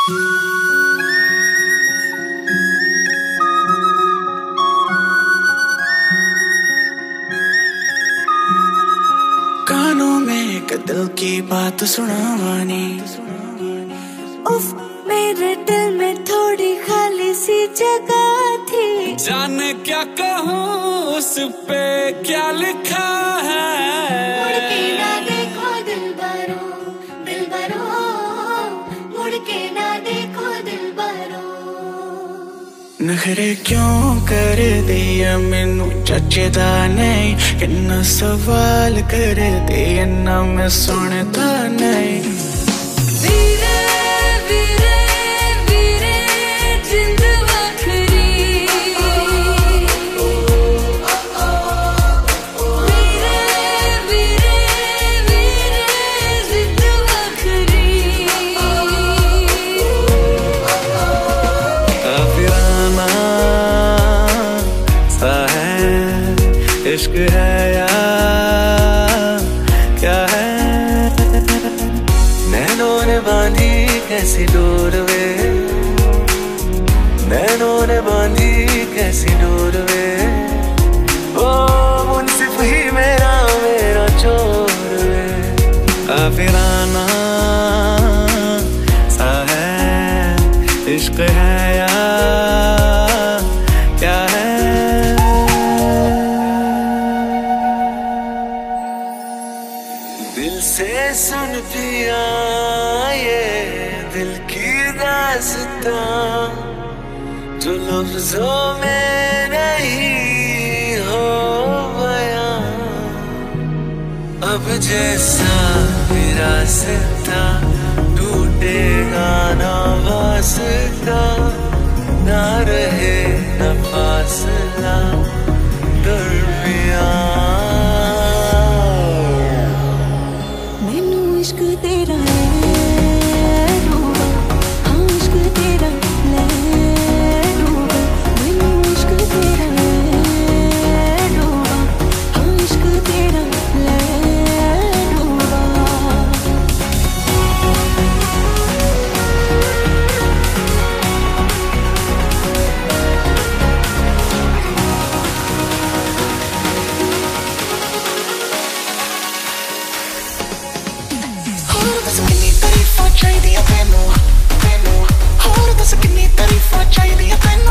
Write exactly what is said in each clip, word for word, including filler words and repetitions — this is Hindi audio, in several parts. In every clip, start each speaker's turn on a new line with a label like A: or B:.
A: कानों में एक दिल की बात सुनावानी।
B: उफ, मेरे दिल में थोड़ी खाली सी जगह थी।
A: जाने क्या कहूँ उस पे क्या लिखा है।
B: मुड़ के ना देखो दिलबरो, दिलबरो, मुड़ के ना देखो दिलबरो।
A: नखरे क्यों कर दिया मैनू जचदा नहीं, किन्ना सवाल कर दिया ना मैं सुनता नहीं। इश्क है या क्या है, नैनों ने बांधी कैसी डोर वे, नैनों ने बांधी कैसी डोर वे। ओ मुनसिफ ही मेरा मेरा चोर वे, काफिराना सा है इश्क है या क्या है। दिल से सुन पिया ये दिल की दास्तां, जो लफ्जों में नहीं हो बयां। अब जैसा मेरा रास्ता टूटेगा ना वास्ता, ना रहे न फासला दरमियां।
B: इश्क तेरा है डूबा, हाँ इश्क तेरा है डूबा। मैनू इश्क तेरा है डूबा, हाँ इश्क तेरा है डूबा।
A: दस किन्नी तारीफां चाहिदियां तैनू, तैनू होर दस किन्नी तारीफां चाहिदियां तैनू।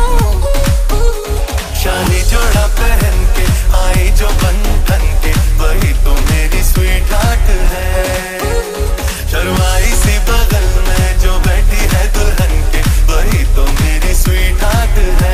A: शादी जोड़ा पहन के आई जो बन ठन के, वही तो मेरी स्वीट हार्ट है। शर्माई सी बगल में जो बैठी है दुल्हन के, वही तो मेरी स्वीट हार्ट है।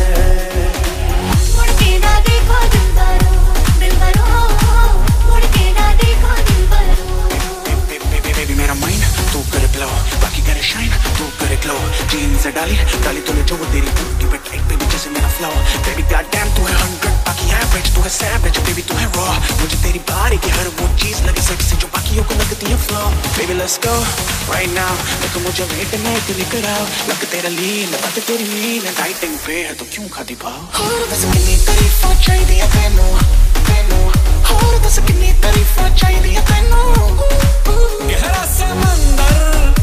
B: मुड़ के ना देखो दिलबरो, दिलबरो, मुड़ के ना देखो दिलबरो।
A: बेबी मेरा माइंड तू करे ब्लो, बाकी करे शाइन तू करे ग्लो। जीन्स डाली डाली तूने जो वो तेरी बूटी पे टाइट बेबी जैसे मेरा फ्लो। बेबी गॉड डैम तू है हंड्रेड, बाकी एवरेज तू है सैवेज। बेबी तू है रॉ, मुझे तेरी बॉडी की हर वो चीज लगे सेक्सी जो बाकियों को लगती है flaw. Baby let's go right now, देखो मुझे वेट नहीं तू लेकर आओ। लग तेरा लीन बात तेरी मीन, डाइटिंग पे है तो क्यों खाती पाओ। होर दस किन्नी तारीफां चाहिदियां तैनू, तैनू होर दस किन्नी तारीफां चाहिदियां तैनू। गहरा समंदर